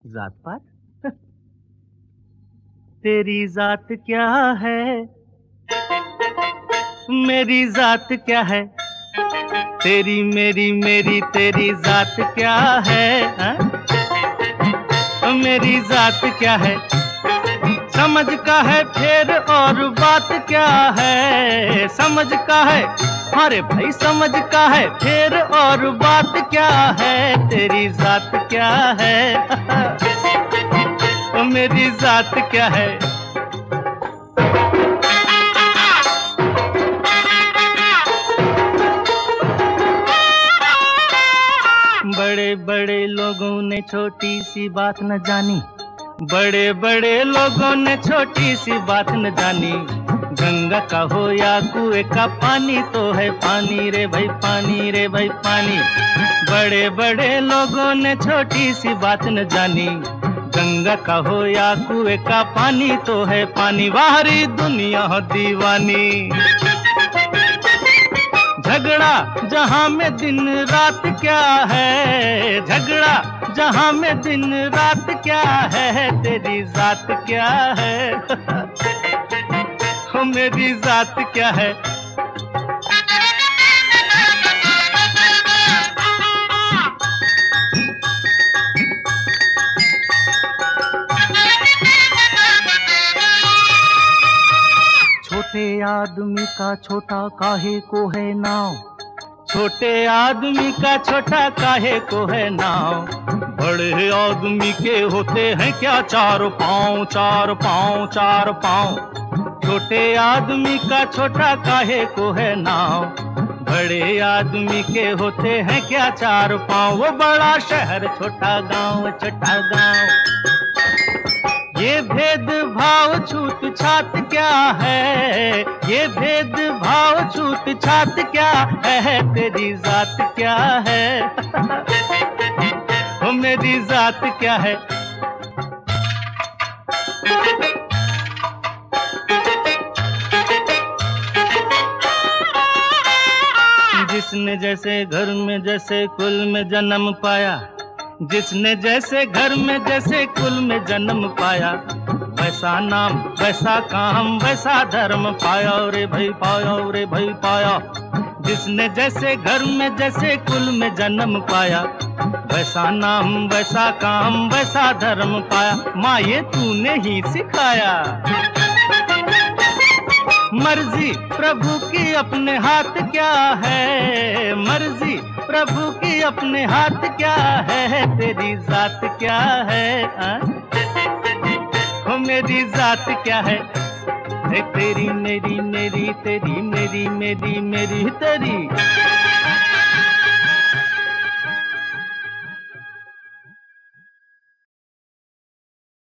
जात पात। तेरी जात क्या है, मेरी जात क्या है, तेरी मेरी मेरी तेरी जात क्या है, हाँ? मेरी जात क्या है, समझ का है फिर और बात क्या है, समझ का है, अरे भाई समझ का है फिर और बात क्या है, तेरी जात क्या है, मेरी जात क्या है। बड़े बड़े लोगों ने छोटी सी बात न जानी, बड़े बड़े लोगों ने छोटी सी बात न जानी, गंगा का हो या कुएं का पानी तो है पानी रे भाई पानी रे भाई पानी। बड़े बड़े लोगों ने छोटी सी बात न जानी, गंगा का हो या कुएं का पानी तो है पानी, बाहरी दुनिया दीवानी। झगड़ा जहां में दिन रात क्या है, झगड़ा जहां में दिन रात क्या है, तेरी जात क्या है, ओ मेरी जात क्या है। छोटे आदमी का छोटा काहे को है नाव, छोटे आदमी का छोटा काहे को है नाव, बड़े आदमी के होते हैं क्या चार पाँव चार पाँव चार पाँव, छोटे आदमी का छोटा काहे को है नाव, बड़े आदमी के होते हैं क्या चार पाँव, वो बड़ा शहर छोटा गांव छोटा गांव। ये भेद भाव छूत छात क्या है, ये भेद भाव छूत छात क्या है, तेरी जात क्या है, ओ मेरी जात क्या है। जिसने जैसे घर में जैसे कुल में जन्म पाया, जिसने जैसे घर में जैसे कुल में जन्म पाया, वैसा नाम वैसा काम वैसा धर्म पाया रे भाई पाया रे भाई पाया। जिसने जैसे घर में जैसे कुल में जन्म पाया, वैसा नाम वैसा काम वैसा धर्म पाया, माँ ये तूने ही सिखाया। मर्जी प्रभु की अपने हाथ क्या है, मर्जी प्रभु की अपने हाथ क्या है, तेरी जात क्या है, ओ मेरी जात क्या है। तेरी मेरी मेरी तेरी मेरी मेरी मेरी तेरी।